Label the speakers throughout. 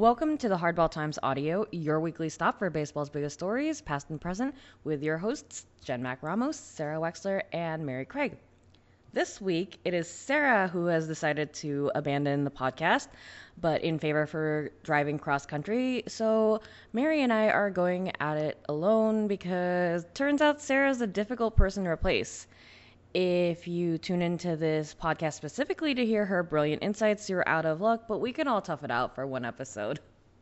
Speaker 1: Welcome to the Hardball Times Audio, your weekly stop for baseball's biggest stories, past and present, with your hosts, Jen Mac Ramos, Sarah Wexler, and Mary Craig. This week, it is Sarah who has decided to abandon the podcast, but in favor for driving cross country. So Mary and I are going at it alone because turns out Sarah's a difficult person to replace. If you tune into this podcast specifically to hear her brilliant insights, you're out of luck, but we can all tough it out for one episode.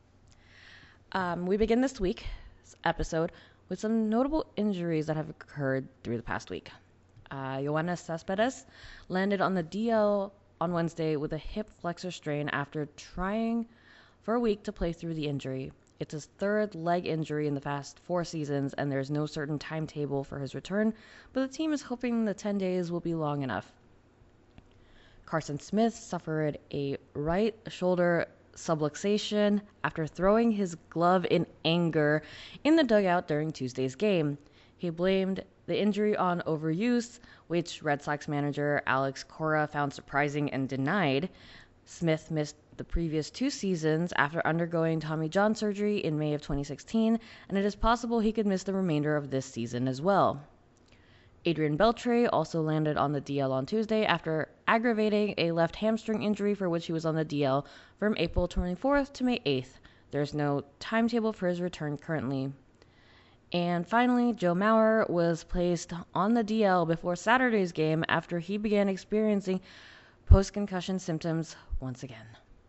Speaker 1: We begin this week's episode with some notable injuries that have occurred through the past week. Yoenis Cespedes landed on the DL on Wednesday with a hip flexor strain after trying for a week to play through the injury. It's his third leg injury in the past 4 seasons, and there's no certain timetable for his return, but the team is hoping the 10 days will be long enough. Carson Smith suffered a right shoulder subluxation after throwing his glove in anger in the dugout during Tuesday's game. He blamed the injury on overuse, which Red Sox manager Alex Cora found surprising and denied. Smith missed the previous 2 seasons after undergoing Tommy John surgery in May of 2016, and it is possible he could miss the remainder of this season as well. Adrian Beltre also landed on the DL on Tuesday after aggravating a left hamstring injury for which he was on the DL from April 24th to May 8th. There's no timetable for his return currently. And finally, Joe Mauer was placed on the DL before Saturday's game after he began experiencing post-concussion symptoms once again.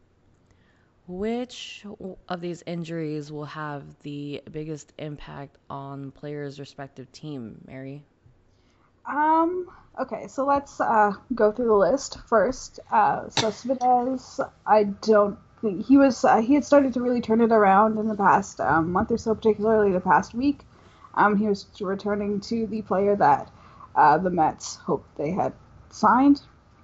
Speaker 1: Which of these injuries will have the biggest impact on players' respective team, Mary?
Speaker 2: Okay, so let's go through the list first. Cespedes, I don't think he had started to really turn it around in the past month or so, particularly the past week. He was returning to the player that the Mets hoped they had signed.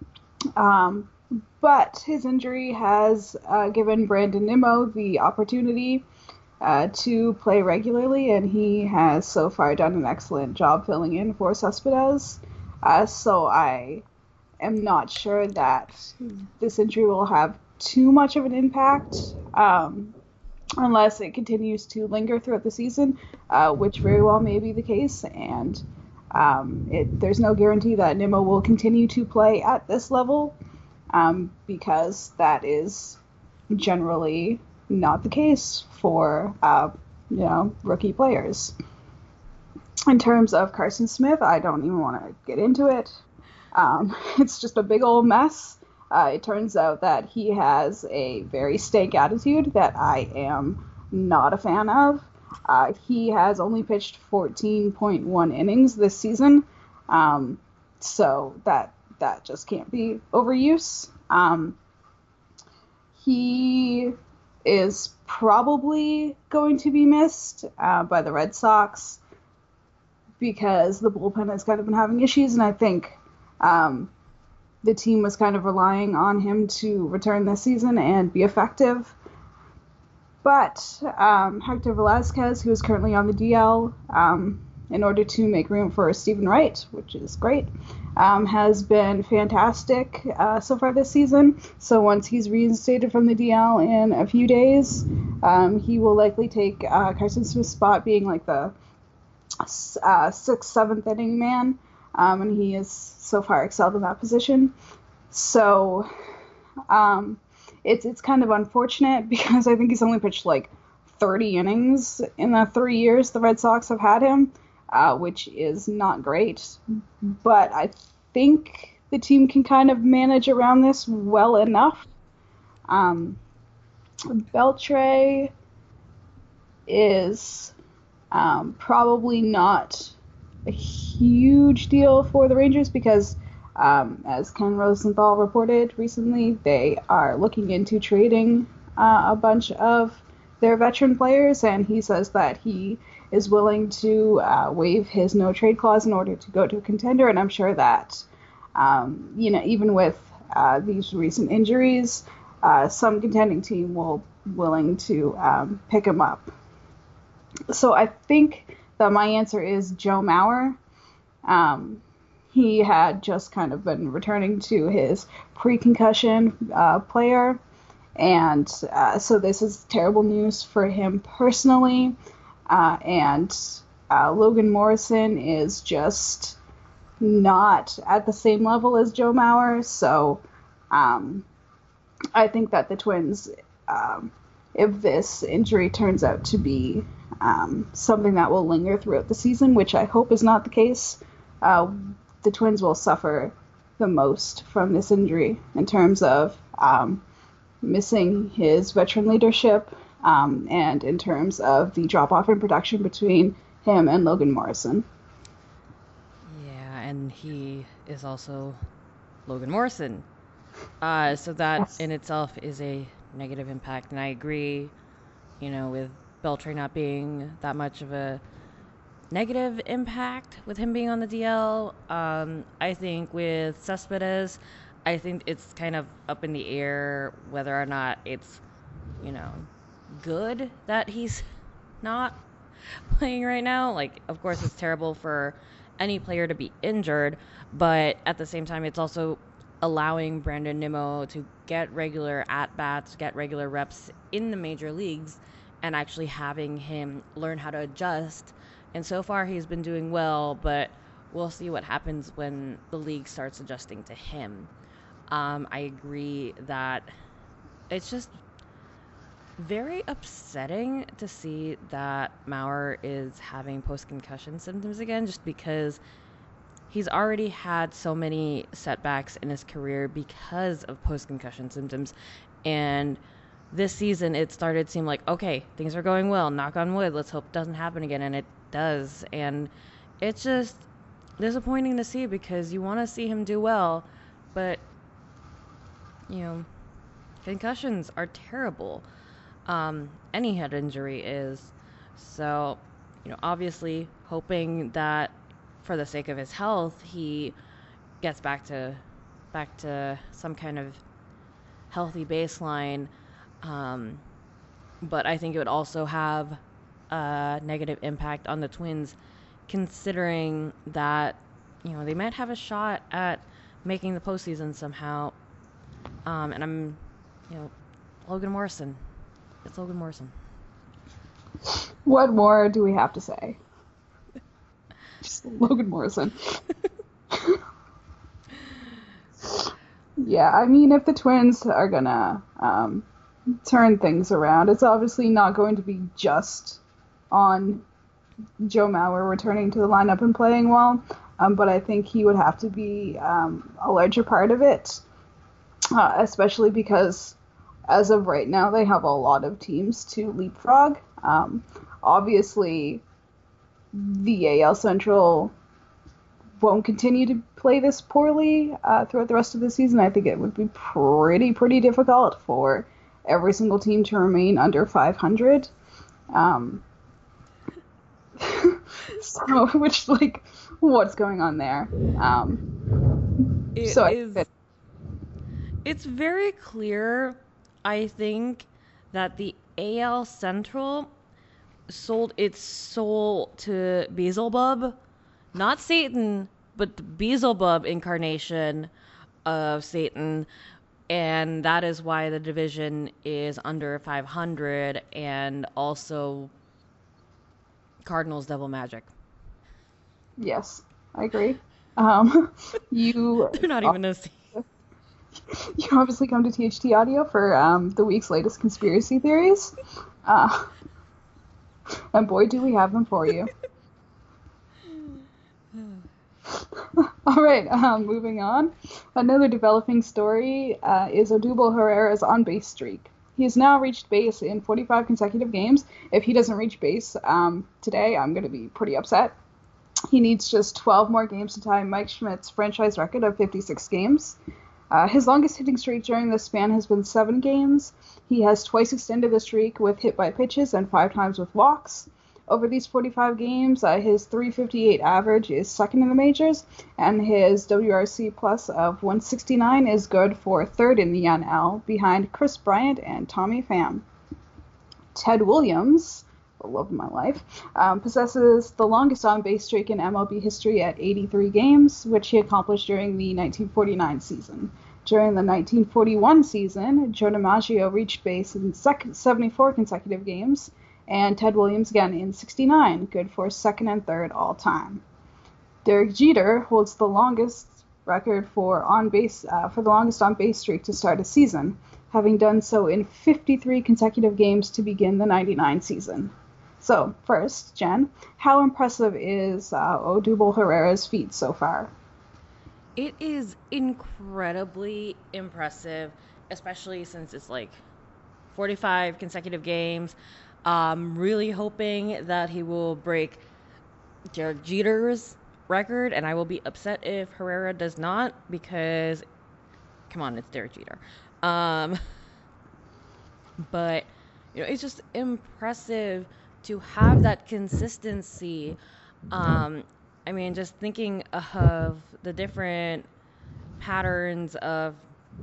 Speaker 2: But his injury has given Brandon Nimmo the opportunity to play regularly, and he has so far done an excellent job filling in for Cespedes. So I am not sure that this injury will have too much of an impact unless it continues to linger throughout the season, which very well may be the case. And there's no guarantee that Nimmo will continue to play at this level because that is generally not the case for rookie players. In terms of Carson Smith, I don't even want to get into it. It's just a big old mess. It turns out that he has a very stank attitude that I am not a fan of. He has only pitched 14.1 innings this season, so that just can't be overuse. He is probably going to be missed by the Red Sox because the bullpen has kind of been having issues, and I think the team was kind of relying on him to return this season and be effective. But Hector Velázquez, who is currently on the DL, in order to make room for Stephen Wright, which is great, has been fantastic so far this season. So once he's reinstated from the DL in a few days, he will likely take Carson Smith's spot, being like the 6th, 7th inning man, and he has so far excelled in that position. So it's kind of unfortunate because I think he's only pitched like 30 innings in the 3 years the Red Sox have had him, which is not great. But I think the team can kind of manage around this well enough. Beltre is probably not a huge deal for the Rangers because, as Ken Rosenthal reported recently, they are looking into trading a bunch of their veteran players, and he says that he is willing to waive his no-trade clause in order to go to a contender, and I'm sure that, even with these recent injuries, some contending team will willing to pick him up. So I think that my answer is Joe Mauer. He had just kind of been returning to his pre-concussion player, And so this is terrible news for him personally. And Logan Morrison is just not at the same level as Joe Mauer. So I think that the Twins, if this injury turns out to be something that will linger throughout the season, which I hope is not the case, the Twins will suffer the most from this injury in terms of missing his veteran leadership and in terms of the drop-off in production between him and Logan Morrison.
Speaker 1: Yeah, and he is also Logan Morrison. So that
Speaker 2: Yes.
Speaker 1: in itself is a negative impact. And I agree, with Beltray not being that much of a negative impact with him being on the DL. I think with Cespedes, I think it's kind of up in the air whether or not it's, good that he's not playing right now. Like, of course, it's terrible for any player to be injured, but at the same time, it's also allowing Brandon Nimmo to get regular at-bats, get regular reps in the major leagues, and actually having him learn how to adjust. And so far, he's been doing well, but we'll see what happens when the league starts adjusting to him. I agree that it's just very upsetting to see that Mauer is having post-concussion symptoms again, just because he's already had so many setbacks in his career because of post-concussion symptoms. And this season, it started to seem like, okay, things are going well, knock on wood, let's hope it doesn't happen again. And it does. And it's just disappointing to see because you want to see him do well, but, concussions are terrible. Any head injury is. So, obviously hoping that for the sake of his health, he gets back to some kind of healthy baseline. But I think it would also have a negative impact on the Twins, considering that, they might have a shot at making the postseason somehow. And I'm, Logan Morrison. It's Logan Morrison.
Speaker 2: What more do we have to say? Just Logan Morrison. Yeah, I mean, if the Twins are gonna turn things around, it's obviously not going to be just on Joe Mauer returning to the lineup and playing well, but I think he would have to be a larger part of it, especially because as of right now, they have a lot of teams to leapfrog. Obviously, the AL Central won't continue to play this poorly throughout the rest of the season. I think it would be pretty difficult for every single team to remain under 500. So, which, like, what's going on there?
Speaker 1: It's very clear, I think, that the AL Central sold its soul to Beelzebub, not Satan, but the Beelzebub incarnation of Satan, and that is why the division is under 500, and also Cardinals Devil Magic.
Speaker 2: Yes, I agree. You
Speaker 1: They're not even a team.
Speaker 2: You obviously come to THT Audio for the week's latest conspiracy theories. And boy, do we have them for you. All right, moving on. Another developing story is Odubel Herrera's on-base streak. He has now reached base in 45 consecutive games. If he doesn't reach base today, I'm going to be pretty upset. He needs just 12 more games to tie Mike Schmidt's franchise record of 56 games. His longest hitting streak during this span has been 7 games. He has twice extended the streak with hit by pitches and 5 times with walks. Over these 45 games, his .358 average is second in the majors, and his WRC plus of 169 is good for third in the NL, behind Chris Bryant and Tommy Pham. Ted Williams, the love of my life, possesses the longest on-base streak in MLB history at 83 games, which he accomplished during the 1949 season. During the 1941 season, Joe DiMaggio reached base in 74 consecutive games, and Ted Williams again in 69, good for second and third all time. Derek Jeter holds the longest record for the longest on-base streak to start a season, having done so in 53 consecutive games to begin the 99 season. So, first, Jen, how impressive is Odubel Herrera's feat so far?
Speaker 1: It is incredibly impressive, especially since it's like 45 consecutive games. Really hoping that he will break Derek Jeter's record, and I will be upset if Herrera does not, because, come on, it's Derek Jeter. But, it's just impressive to have that consistency. Just thinking of the different patterns of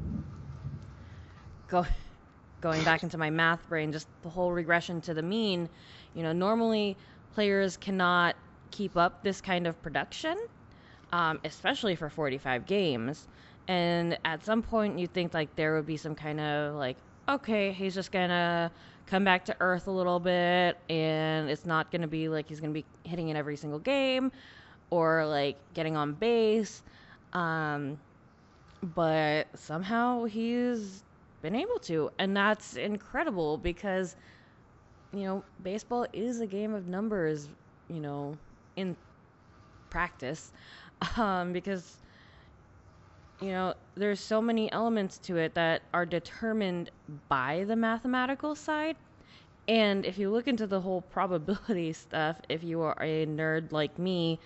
Speaker 1: going back into my math brain, just the whole regression to the mean, normally players cannot keep up this kind of production, especially for 45 games. And at some point you think like there would be some kind of like, okay, he's just gonna come back to earth a little bit, and it's not gonna be like he's gonna be hitting in every single game or like getting on base. But somehow he's been able to, and that's incredible because, baseball is a game of numbers, in practice, because, there's so many elements to it that are determined by the mathematical side. And if you look into the whole probability stuff, if you are a nerd like me,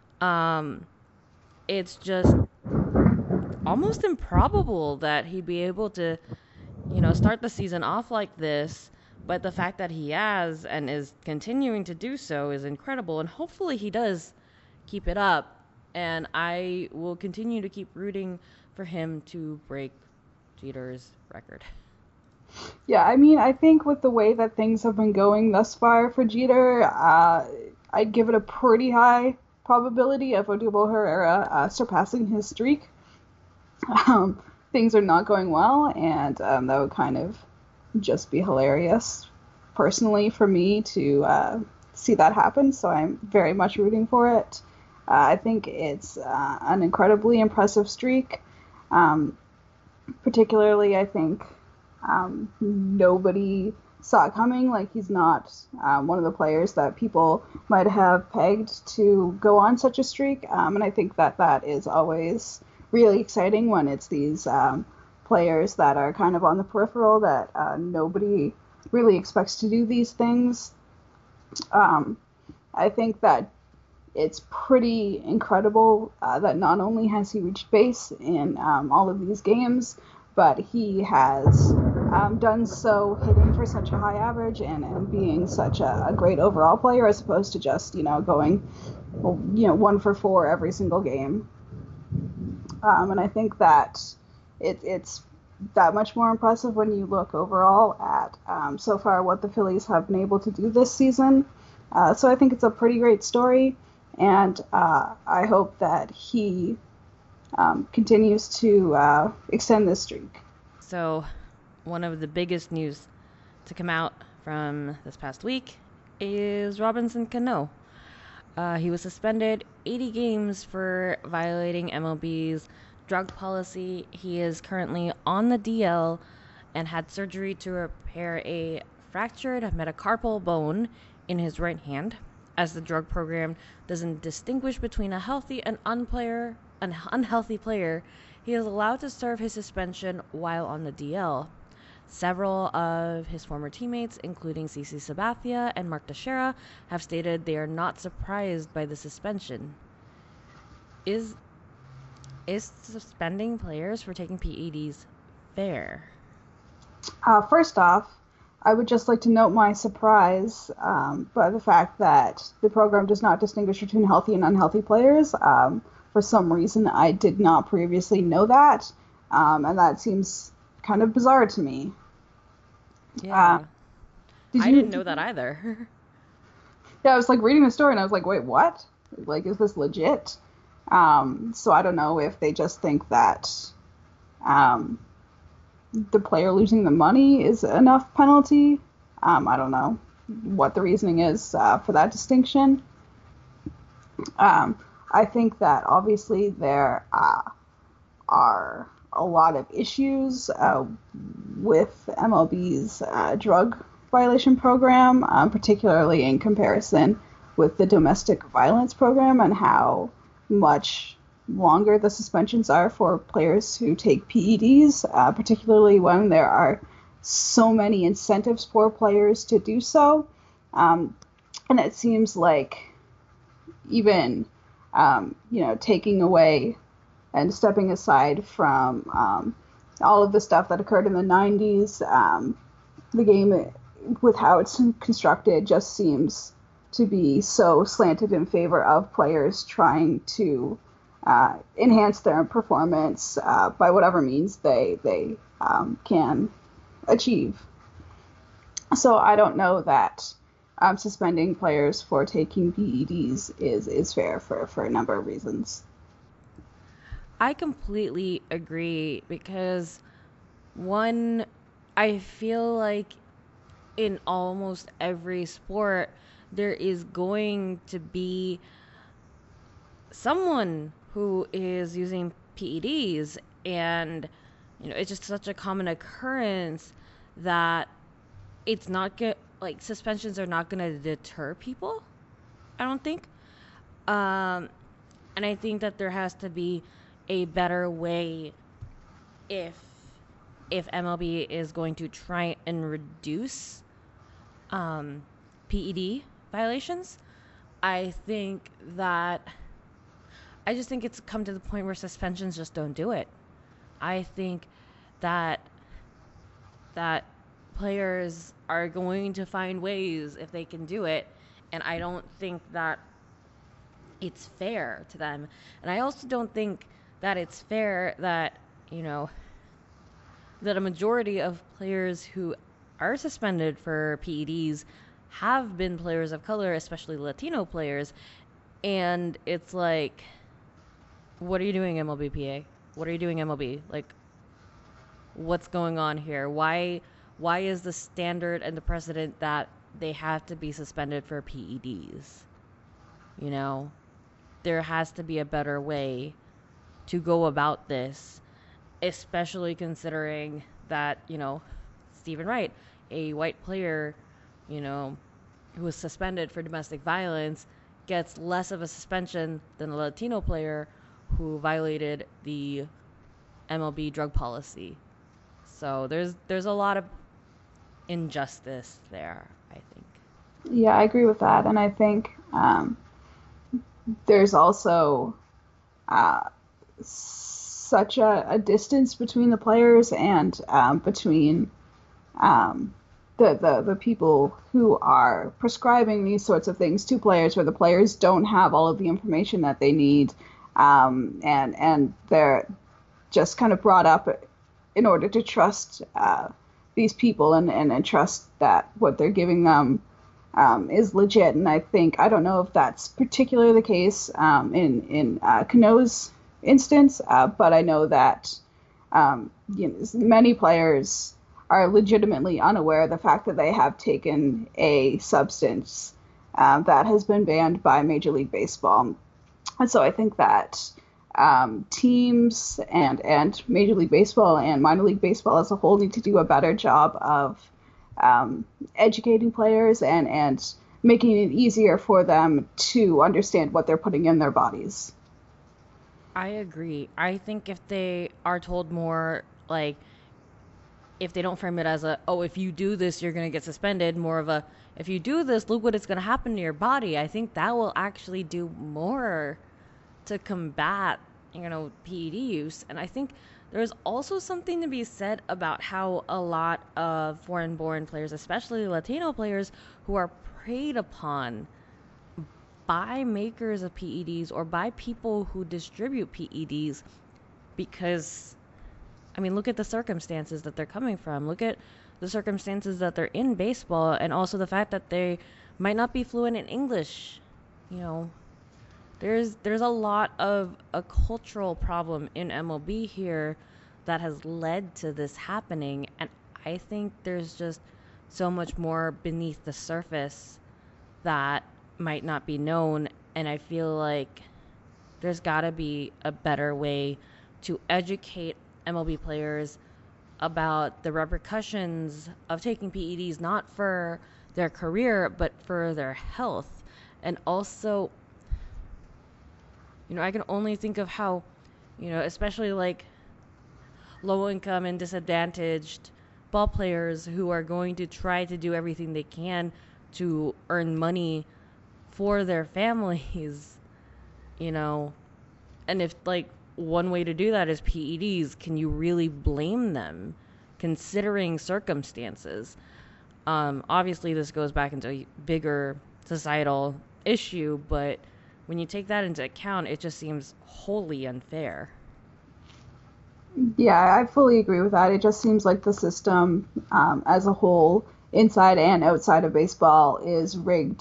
Speaker 1: it's just almost improbable that he'd be able to, start the season off like this. But the fact that he has and is continuing to do so is incredible. And hopefully he does keep it up. And I will continue to keep rooting for him to break Jeter's record.
Speaker 2: Yeah, I think with the way that things have been going thus far for Jeter, I'd give it a pretty high probability of Odubel Herrera surpassing his streak. Things are not going well, and that would kind of just be hilarious, personally, for me to see that happen. So I'm very much rooting for it. I think it's an incredibly impressive streak. Particularly, I think nobody saw it coming. Like, he's not one of the players that people might have pegged to go on such a streak. And I think that is always really exciting when it's these players that are kind of on the peripheral that nobody really expects to do these things. I think that it's pretty incredible that not only has he reached base in all of these games, but he has done so hitting for such a high average and being such a great overall player, as opposed to just, going, 1 for 4 every single game. And I think that it's that much more impressive when you look overall at so far what the Phillies have been able to do this season. So I think it's a pretty great story, and I hope that he continues to extend this streak.
Speaker 1: So one of the biggest news to come out from this past week is Robinson Cano. He was suspended 80 games for violating MLB's drug policy. He is currently on the DL and had surgery to repair a fractured metacarpal bone in his right hand. As the drug program doesn't distinguish between a healthy and an unhealthy player, he is allowed to serve his suspension while on the DL. Several of his former teammates, including CC Sabathia and Mark Teixeira, have stated they are not surprised by the suspension. Is suspending players for taking PEDs fair?
Speaker 2: First off, I would just like to note my surprise by the fact that the program does not distinguish between healthy and unhealthy players. For some reason, I did not previously know that, and that seems kind of bizarre to me.
Speaker 1: Yeah. I didn't know that either.
Speaker 2: Yeah, I was like reading the story and I was like, wait, what? Like, is this legit? So I don't know if they just think that um, the player losing the money is enough penalty. I don't know what the reasoning is for that distinction. I think that obviously there are a lot of issues with MLB's drug violation program, particularly in comparison with the domestic violence program and how much longer the suspensions are for players who take PEDs, particularly when there are so many incentives for players to do so. And it seems like even taking away and stepping aside from all of the stuff that occurred in the 90s, the game, with how it's constructed, just seems to be so slanted in favor of players trying to enhance their performance by whatever means they can achieve. So I don't know that suspending players for taking PEDs is fair for a number of reasons.
Speaker 1: I completely agree because one, I feel like in almost every sport, there is going to be someone who is using PEDs, and it's just such a common occurrence that it's not get like suspensions are not going to deter people. I don't think. Um, and I think that there has to be a better way if MLB is going to try and reduce PED violations. I think that I just think it's come to the point where suspensions just don't do it. I think that that players are going to find ways if they can do it, and I don't think that it's fair to them. And I also don't think that it's fair that, you know, that a majority of players who are suspended for PEDs have been players of color, especially Latino players. And it's like, what are you doing, MLBPA? What are you doing, MLB? Like, what's going on here? Why is the standard and the precedent that they have to be suspended for PEDs? You know, there has to be a better way to go about this, especially considering that, Stephen Wright, a white player, who was suspended for domestic violence, gets less of a suspension than a Latino player who violated the MLB drug policy. So there's a lot of injustice there, I think.
Speaker 2: Yeah, I agree with that, and I think there's also uh, such a distance between the players and between um, the people who are prescribing these sorts of things to players, where the players don't have all of the information that they need, and they're just kind of brought up in order to trust these people and trust that what they're giving them is legit. And I think, I don't know if that's particularly the case in Cano's instance, but I know that many players are legitimately unaware of the fact that they have taken a substance that has been banned by Major League Baseball. And so I think that teams and Major League Baseball and minor league baseball as a whole need to do a better job of educating players and making it easier for them to understand what they're putting in their bodies.
Speaker 1: I agree. I think if they are told more, like, if they don't frame it as a, oh, if you do this, you're going to get suspended, more of a, if you do this, look what it's going to happen to your body. I think that will actually do more to combat, PED use. And I think there's also something to be said about how a lot of foreign born players, especially Latino players, who are preyed upon by makers of PEDs or by people who distribute PEDs because, I mean, look at the circumstances that they're coming from. Look at the circumstances that they're in baseball, and also the fact that they might not be fluent in English. You know, there's a lot of a cultural problem in MLB here that has led to this happening. And I think there's just so much more beneath the surface that might not be known. And I feel like there's got to be a better way to educate MLB players about the repercussions of taking PEDs, not for their career, but for their health. And also, I can only think of how, especially like low income and disadvantaged ball players who are going to try to do everything they can to earn money for their families, and if like one way to do that is PEDs, can you really blame them considering circumstances? Obviously this goes back into a bigger societal issue, but when you take that into account, it just seems wholly unfair.
Speaker 2: Yeah, I fully agree with that. It just seems like the system as a whole, inside and outside of baseball, is rigged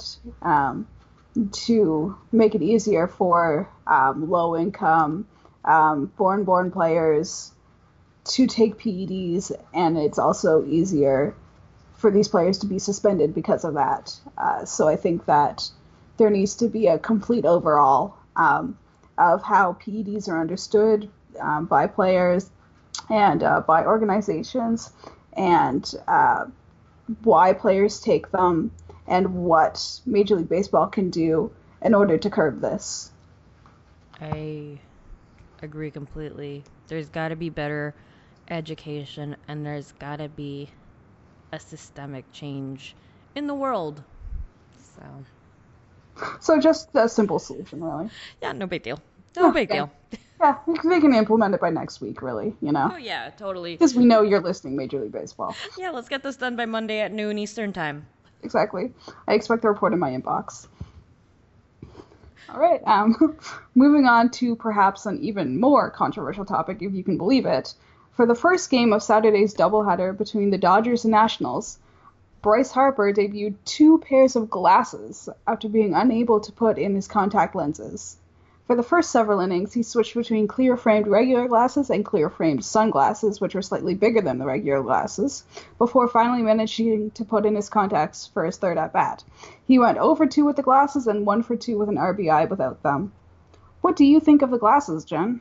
Speaker 2: to make it easier for low income, foreign-born players to take PEDs, and it's also easier for these players to be suspended because of that. So I think that there needs to be a complete overhaul of how PEDs are understood by players and by organizations, and why players take them, and what Major League Baseball can do in order to curb this.
Speaker 1: I agree completely. There's got to be better education, and there's got to be a systemic change in the world.
Speaker 2: So just a simple solution, really.
Speaker 1: Yeah, no big deal. No big deal.
Speaker 2: Yeah, they can implement it by next week, really,
Speaker 1: Oh, yeah, totally.
Speaker 2: Because we know you're listening, Major League Baseball.
Speaker 1: Yeah, let's get this done by Monday at noon Eastern time.
Speaker 2: Exactly. I expect a report in my inbox. All right, moving on to perhaps an even more controversial topic, if you can believe it. For the first game of Saturday's doubleheader between the Dodgers and Nationals, Bryce Harper debuted 2 pairs of glasses after being unable to put in his contact lenses. For the first several innings, he switched between clear-framed regular glasses and clear-framed sunglasses, which were slightly bigger than the regular glasses, before finally managing to put in his contacts for his third at-bat. He went 0 for 2 with the glasses and 1 for 2 with an RBI without them. What do you think of the glasses, Jen?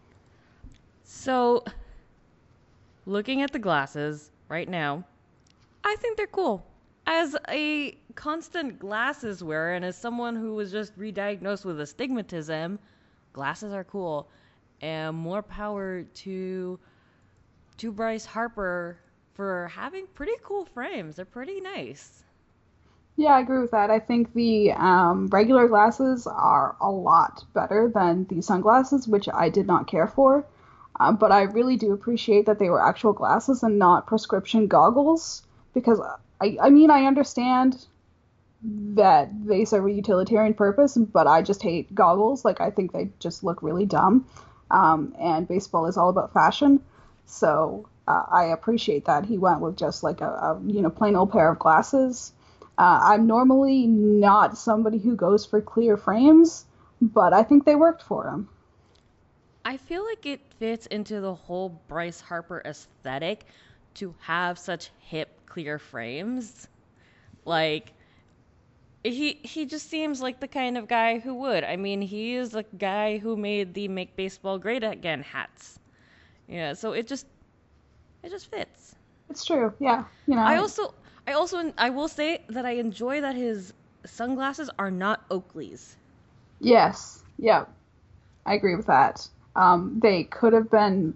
Speaker 1: So, looking at the glasses right now, I think they're cool. As a constant glasses wearer and as someone who was just re-diagnosed with astigmatism, glasses are cool. And more power to Bryce Harper for having pretty cool frames. They're pretty nice.
Speaker 2: Yeah, I agree with that. I think the regular glasses are a lot better than the sunglasses, which I did not care for. But I really do appreciate that they were actual glasses and not prescription goggles, because I understand that they serve a utilitarian purpose, but I just hate goggles. Like, I think they just look really dumb. And baseball is all about fashion. So I appreciate that he went with just like a plain old pair of glasses. I'm normally not somebody who goes for clear frames, but I think they worked for him.
Speaker 1: I feel like it fits into the whole Bryce Harper aesthetic to have such hip, clear frames. Like, he just seems like the kind of guy who would. I mean, he is a guy who made the Make Baseball Great Again hats. Yeah, so it just fits.
Speaker 2: It's true, yeah.
Speaker 1: I will say that I enjoy that his sunglasses are not Oakleys.
Speaker 2: Yes, yeah, I agree with that. They could have been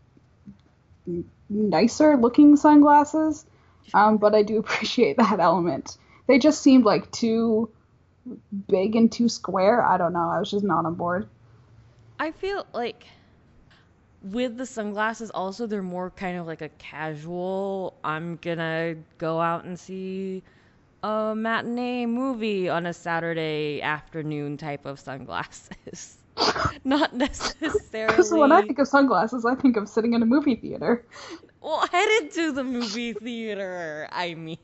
Speaker 2: nicer looking sunglasses, but I do appreciate that element. They just seemed like too big and too square. I don't know. I was just not on board.
Speaker 1: I feel like with the sunglasses also, they're more kind of like a casual, I'm gonna go out and see a matinee movie on a Saturday afternoon type of sunglasses. Not necessarily.
Speaker 2: Because when I think of sunglasses, I think of sitting in a movie theater.
Speaker 1: Well, headed to the movie theater, I mean.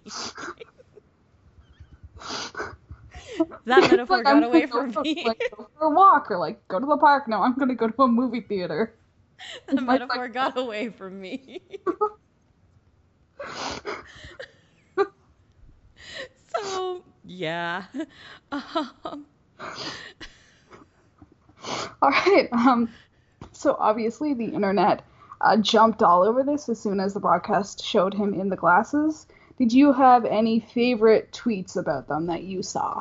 Speaker 1: That metaphor
Speaker 2: like,
Speaker 1: got away from me.
Speaker 2: Like, go for a walk or like go to the park. No, I'm gonna go to a movie theater.
Speaker 1: The metaphor got away from me. So, yeah. Um,
Speaker 2: All right. So obviously the internet jumped all over this as soon as the broadcast showed him in the glasses. Did you have any favorite tweets about them that you saw?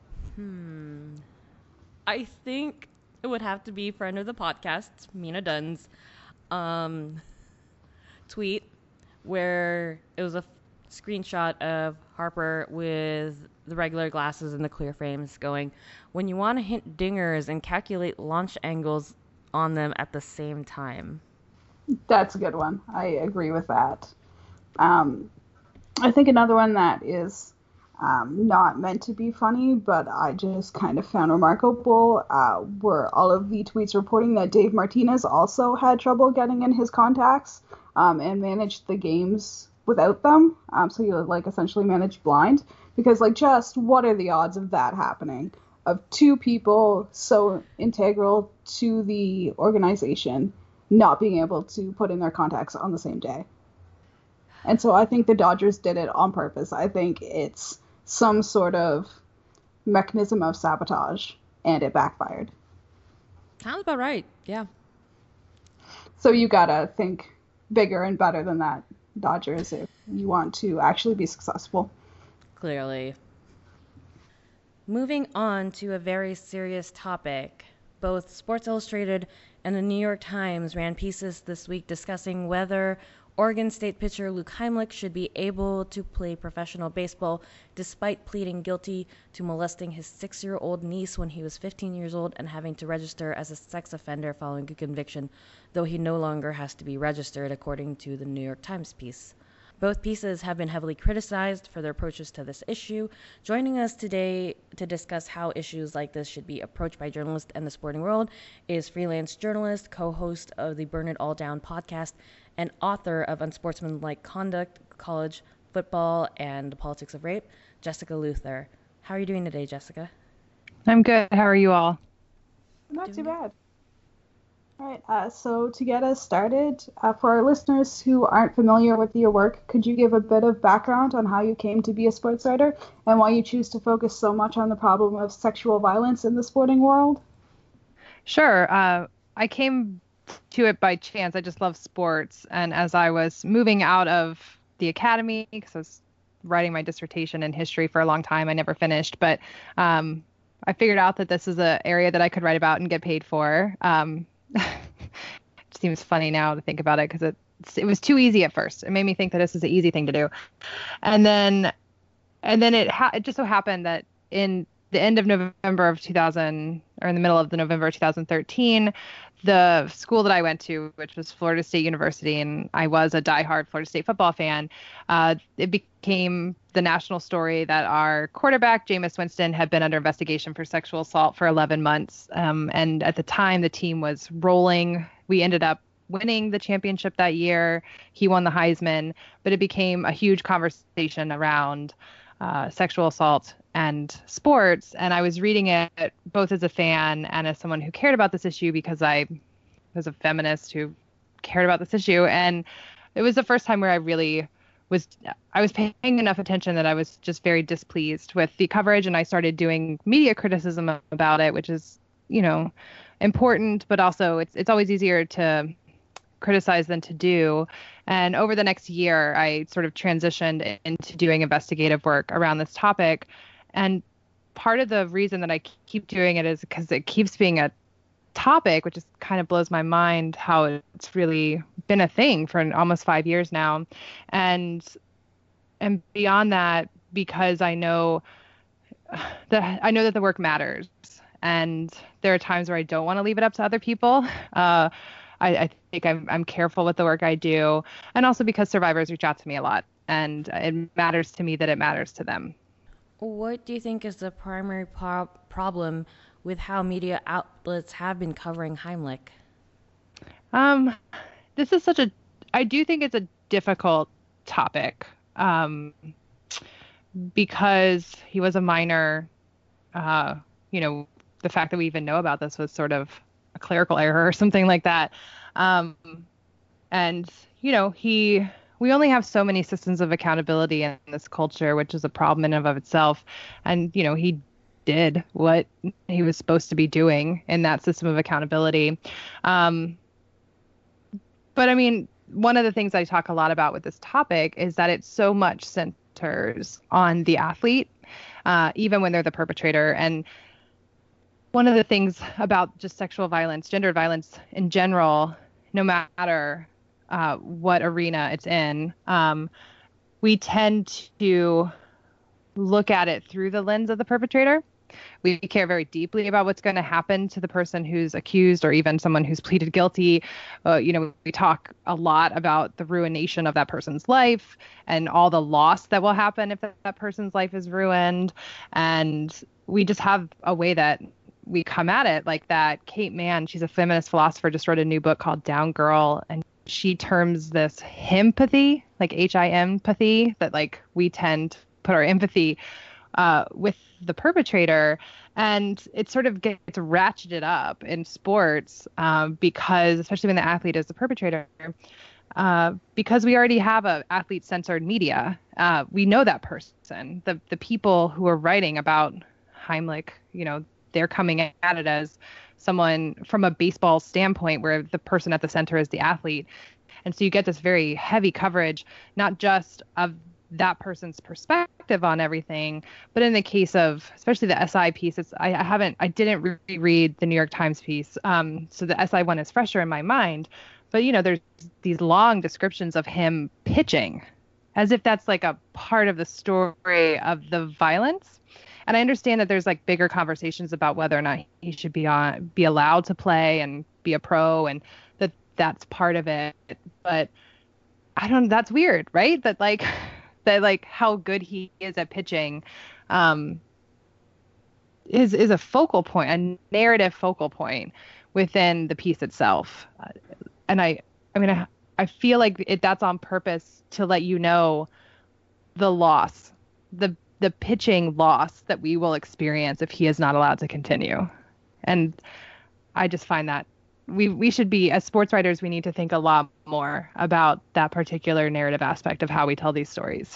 Speaker 1: I think it would have to be friend of the podcast, Mina Dunn's um, tweet where it was a screenshot of Harper with the regular glasses and the clear frames going, when you want to hit dingers and calculate launch angles on them at the same time.
Speaker 2: That's a good one. I agree with that. Um, I think another one that is not meant to be funny, but I just kind of found remarkable were all of the tweets reporting that Dave Martinez also had trouble getting in his contacts and managed the games without them. So he like essentially managed blind because like just what are the odds of that happening? Of two people so integral to the organization not being able to put in their contacts on the same day. And so I think the Dodgers did it on purpose. I think it's some sort of mechanism of sabotage, and it backfired.
Speaker 1: Sounds about right. Yeah.
Speaker 2: So you gotta think bigger and better than that, Dodgers, if you want to actually be successful.
Speaker 1: Clearly. Moving on to a very serious topic. Both Sports Illustrated and the New York Times ran pieces this week discussing whether Oregon State pitcher Luke Heimlich should be able to play professional baseball despite pleading guilty to molesting his 6-year-old niece when he was 15 years old and having to register as a sex offender following a conviction, though he no longer has to be registered, according to the New York Times piece. Both pieces have been heavily criticized for their approaches to this issue. Joining us today to discuss how issues like this should be approached by journalists and the sporting world is freelance journalist, co-host of the Burn It All Down podcast, and author of Unsportsmanlike Conduct, College Football, and the Politics of Rape, Jessica Luther. How are you doing today, Jessica?
Speaker 3: I'm good. How are you all?
Speaker 2: Not too bad. All right, so to get us started, for our listeners who aren't familiar with your work, could you give a bit of background on how you came to be a sports writer and why you choose to focus so much on the problem of sexual violence in the sporting world?
Speaker 3: Sure. I came to it by chance. I just love sports. And as I was moving out of the academy, because I was writing my dissertation in history for a long time, I never finished, but I figured out that this is an area that I could write about and get paid for. It seems funny now to think about it because it was too easy at first. It made me think that this is an easy thing to do. And then it just so happened that in the end of November of 2000, or in the middle of the November of 2013, the school that I went to, which was Florida State University, and I was a diehard Florida State football fan, it became the national story that our quarterback, Jameis Winston, had been under investigation for sexual assault for 11 months. And at the time, the team was rolling. We ended up winning the championship that year. He won the Heisman, but it became a huge conversation around sexual assault and sports. And I was reading it both as a fan and as someone who cared about this issue because I was a feminist who cared about this issue. And it was the first time where I was paying enough attention that I was just very displeased with the coverage. And I started doing media criticism about it, which is, important, but also it's always easier to criticize than to do. And over the next year, I sort of transitioned into doing investigative work around this topic. And part of the reason that I keep doing it is because it keeps being a topic, which just kind of blows my mind how it's really been a thing for almost 5 years now. And beyond that, because I know that the work matters. And there are times where I don't want to leave it up to other people. I think I'm careful with the work I do, and also because survivors reach out to me a lot, and it matters to me that it matters to them.
Speaker 1: What do you think is the primary problem with how media outlets have been covering Heimlich?
Speaker 3: This is I do think it's a difficult topic, because he was a minor. The fact that we even know about this was sort of a clerical error or something like that. Um, and, we only have so many systems of accountability in this culture, which is a problem in and of itself. And, he did what he was supposed to be doing in that system of accountability. But I mean, one of the things I talk a lot about with this topic is that it so much centers on the athlete, even when they're the perpetrator. And one of the things about just sexual violence, gender violence in general, no matter what arena it's in, we tend to look at it through the lens of the perpetrator. We care very deeply about what's going to happen to the person who's accused or even someone who's pleaded guilty. We talk a lot about the ruination of that person's life and all the loss that will happen if that person's life is ruined. And we just have a way that we come at it like that. Kate Manne, she's a feminist philosopher, just wrote a new book called Down Girl, and she terms this himpathy, like H-I-M-pathy, that like we tend to put our empathy with the perpetrator, and it sort of gets ratcheted up in sports because, especially when the athlete is the perpetrator, because we already have a athlete-censored media. We know that person. The people who are writing about Heimlich, they're coming at it as someone from a baseball standpoint where the person at the center is the athlete. And so you get this very heavy coverage, not just of that person's perspective on everything, but in the case of especially the SI piece, I didn't reread the New York Times piece, so the SI one is fresher in my mind. But there's these long descriptions of him pitching, as if that's like a part of the story of the violence. And I understand that there's like bigger conversations about whether or not he should be allowed to play and be a pro, and that's part of it. But that's weird, right? That how good he is at pitching is a focal point, a narrative focal point within the piece itself. And I feel like that's on purpose to let you know the loss, the pitching loss that we will experience if he is not allowed to continue. And I just find that we should be, as sports writers, we need to think a lot more about that particular narrative aspect of how we tell these stories.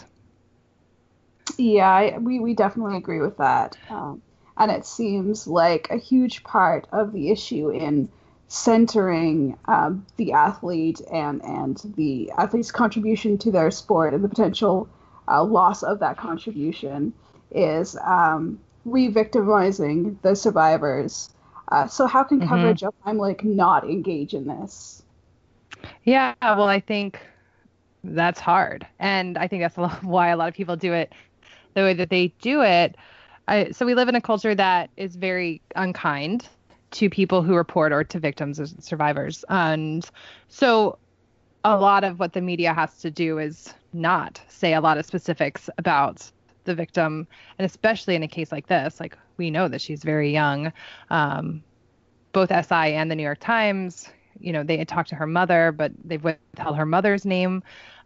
Speaker 2: Yeah, we definitely agree with that. And it seems like a huge part of the issue in centering the athlete and the athlete's contribution to their sport and the potential loss of that contribution is re-victimizing the survivors. So how can coverage of Heimlich not engage in this?
Speaker 3: Yeah, well, I think that's hard. And I think that's why a lot of people do it the way that they do it. So we live in a culture that is very unkind to people who report or to victims or survivors. And so a lot of what the media has to do is not say a lot of specifics about the victim. And especially in a case like this, like we know that she's very young. Both SI and the New York Times, they had talked to her mother, but they've withheld her mother's name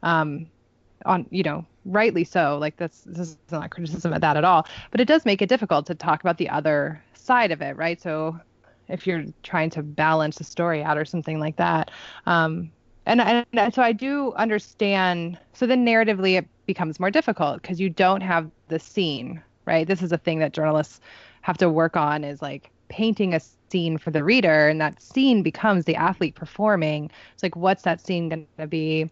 Speaker 3: rightly so. Like this is not criticism of that at all, but it does make it difficult to talk about the other side of it, right? So if you're trying to balance the story out or something like that. And so I do understand. So then narratively it becomes more difficult because you don't have the scene, right? This is a thing that journalists have to work on, is like painting a scene for the reader, and that scene becomes the athlete performing. It's like, what's that scene going to be?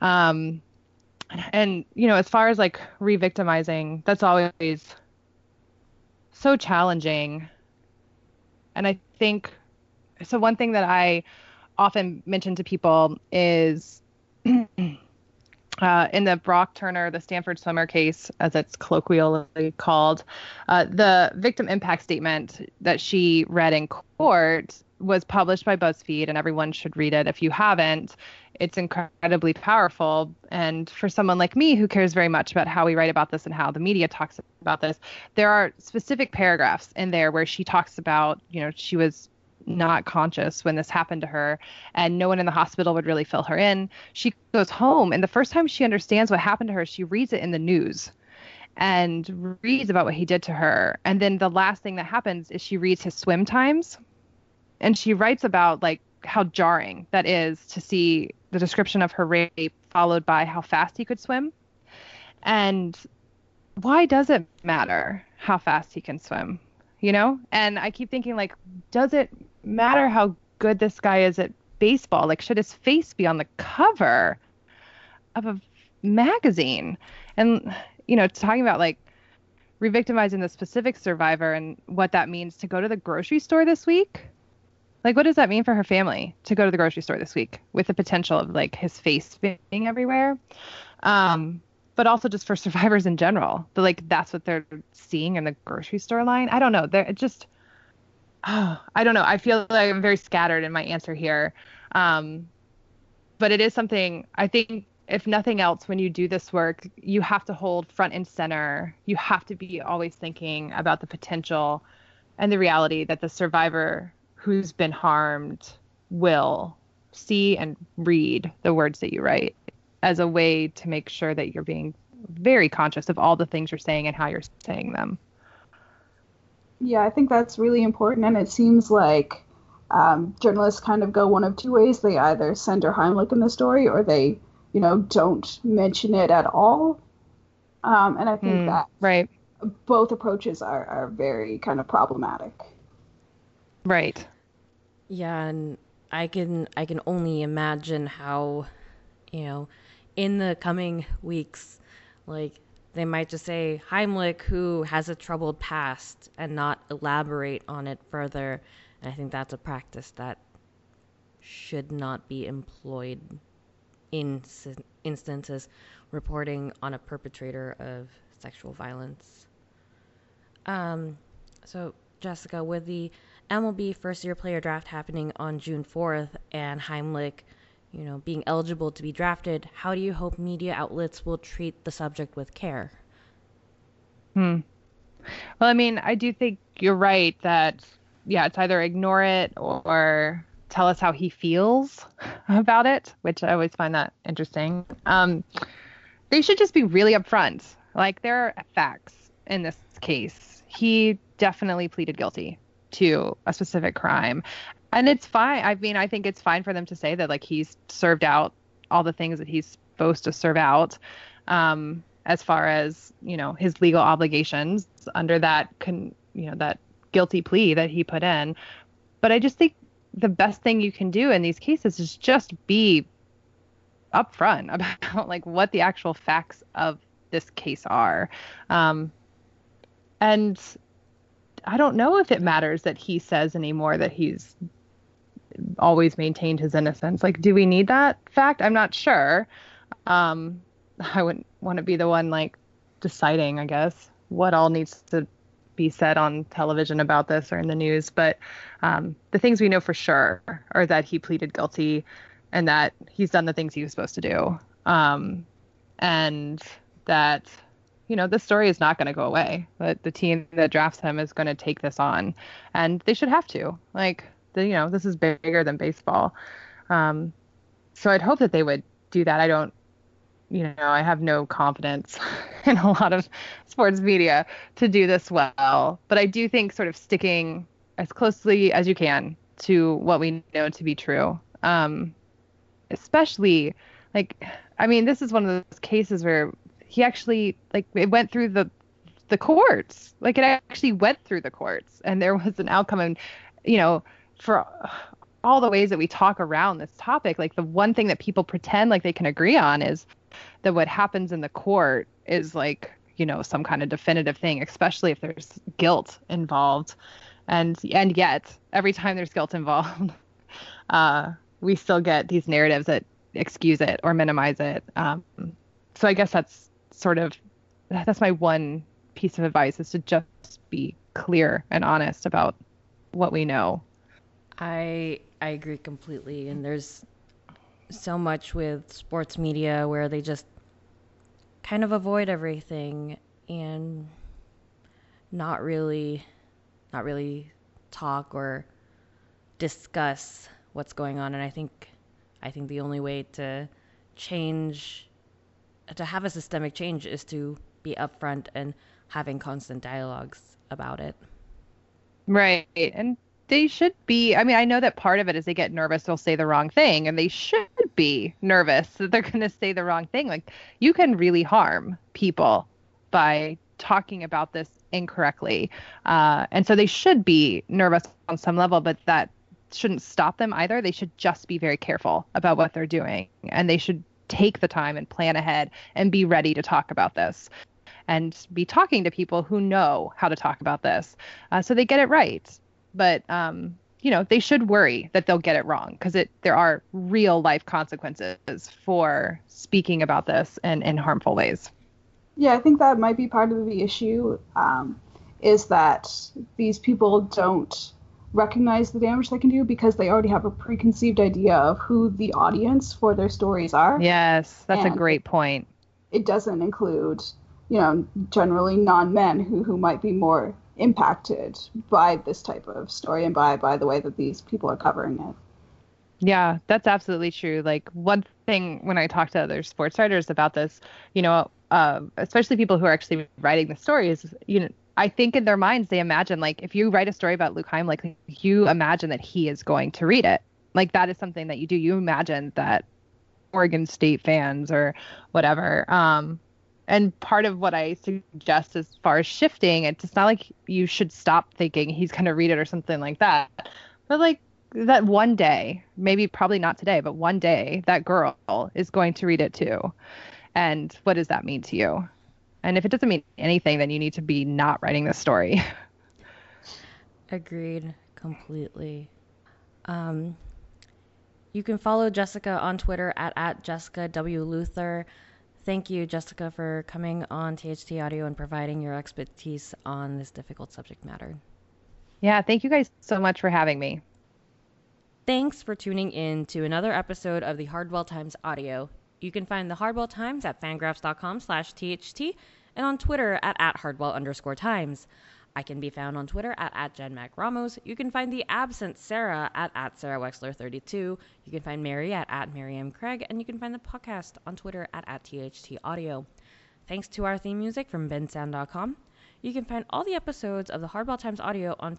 Speaker 3: And, as far as like re-victimizing, that's always so challenging. And I think, so one thing that I often mention to people is in the Brock Turner, the Stanford swimmer case, as it's colloquially called, the victim impact statement that she read in court was published by BuzzFeed, and everyone should read it if you haven't. It's incredibly powerful. And for someone like me who cares very much about how we write about this and how the media talks about this, there are specific paragraphs in there where she talks about, she was not conscious when this happened to her, and no one in the hospital would really fill her in. She goes home, and the first time she understands what happened to her, she reads it in the news and reads about what he did to her. And then the last thing that happens is she reads his swim times, and she writes about like how jarring that is to see the description of her rape followed by how fast he could swim. And why does it matter how fast he can swim? And I keep thinking, like, does it matter how good this guy is at baseball? Like, should his face be on the cover of a magazine? And talking about like re-victimizing the specific survivor and what that means to go to the grocery store this week. Like, what does that mean for her family to go to the grocery store this week with the potential of like his face being everywhere? But also just for survivors in general. But like, that's what they're seeing in the grocery store line. I don't know. They're just, I don't know. I feel like I'm very scattered in my answer here. But it is something, I think, if nothing else, when you do this work, you have to hold front and center. You have to be always thinking about the potential and the reality that the survivor who's been harmed will see and read the words that you write as a way to make sure that you're being very conscious of all the things you're saying and how you're saying them.
Speaker 2: Yeah, I think that's really important. And it seems like journalists kind of go one of two ways. They either center Heimlich in the story or they, don't mention it at all. And I think that
Speaker 3: right.
Speaker 2: both approaches are very kind of problematic.
Speaker 3: Right.
Speaker 1: Yeah, and I can only imagine how, in the coming weeks, like, they might just say Heimlich, who has a troubled past, and not elaborate on it further. And I think that's a practice that should not be employed in instances reporting on a perpetrator of sexual violence. So, Jessica, with the MLB first-year player draft happening on June 4th and Heimlich, being eligible to be drafted, how do you hope media outlets will treat the subject with care?
Speaker 3: Well, I mean, I do think you're right that, yeah, it's either ignore it or tell us how he feels about it, which I always find that interesting. They should just be really upfront. Like, there are facts in this case. He definitely pleaded guilty to a specific crime. And it's fine. I mean, I think it's fine for them to say that, like, he's served out all the things that he's supposed to serve out, as far as, his legal obligations under that that guilty plea that he put in. But I just think the best thing you can do in these cases is just be upfront about like what the actual facts of this case are. And I don't know if it matters that he says anymore that he's always maintained his innocence. Like, do we need that fact? I'm not sure. I wouldn't want to be the one like deciding, I guess, what all needs to be said on television about this or in the news. But the things we know for sure are that he pleaded guilty and that he's done the things he was supposed to do. And that, this story is not going to go away. That the team that drafts him is going to take this on, and they should have to. Like, this is bigger than baseball. So I'd hope that they would do that. I don't, I have no confidence in a lot of sports media to do this well, but I do think sort of sticking as closely as you can to what we know to be true. Especially, like, I mean, this is one of those cases where he actually, like, it went through the courts. Like, it actually went through the courts, and there was an outcome. And, for all the ways that we talk around this topic, like, the one thing that people pretend like they can agree on is that what happens in the court is, like, some kind of definitive thing, especially if there's guilt involved. And yet, every time there's guilt involved, we still get these narratives that excuse it or minimize it. So I guess that's my one piece of advice, is to just be clear and honest about what we know.
Speaker 1: I agree completely. And there's so much with sports media where they just kind of avoid everything and not really talk or discuss what's going on. And I think the only way to have a systemic change is to be upfront and having constant dialogues about it.
Speaker 3: Right. And they should be. I mean, I know that part of it is they get nervous, they'll say the wrong thing, and they should be nervous that they're going to say the wrong thing. Like, you can really harm people by talking about this incorrectly. And so they should be nervous on some level, but that shouldn't stop them either. They should just be very careful about what they're doing, and they should take the time and plan ahead and be ready to talk about this and be talking to people who know how to talk about this, so they get it right. But they should worry that they'll get it wrong, because there are real life consequences for speaking about this in harmful ways.
Speaker 2: Yeah, I think that might be part of the issue, is that these people don't recognize the damage they can do because they already have a preconceived idea of who the audience for their stories are.
Speaker 3: Yes, that's a great point.
Speaker 2: It doesn't include, generally non-men who might be more impacted by this type of story and by the way that these people are covering it.
Speaker 3: Yeah, that's absolutely true. Like, one thing when I talk to other sports writers about this, especially people who are actually writing the stories, I think in their minds, they imagine, like, if you write a story about Luke Heimlich, you imagine that he is going to read it. Like, that is something that you do. You imagine that Oregon State fans or whatever. And part of what I suggest as far as shifting, it's not like you should stop thinking he's going to read it or something like that. But, like, that one day, maybe probably not today, but one day, that girl is going to read it too. And what does that mean to you? And if it doesn't mean anything, then you need to be not writing this story.
Speaker 1: Agreed completely. You can follow Jessica on Twitter at Jessica W. Luther. Thank you, Jessica, for coming on THT Audio and providing your expertise on this difficult subject matter.
Speaker 3: Yeah, thank you guys so much for having me.
Speaker 1: Thanks for tuning in to another episode of the Hardwell Times Audio. You can find the Hardwell Times at fangraphs.com/THT and on Twitter at @Hardwell_Times. I can be found on Twitter at JenMacRamos. You can find the absent Sarah at Sarah Wexler32. You can find Mary at Mary M. Craig, and you can find the podcast on Twitter at THT Audio. Thanks to our theme music from bensound.com. You can find all the episodes of the Hardwell Times Audio on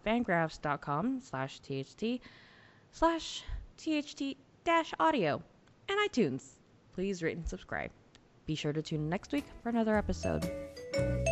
Speaker 1: fangraphs.com/THT/THT-audio and iTunes. Please rate and subscribe. Be sure to tune in next week for another episode.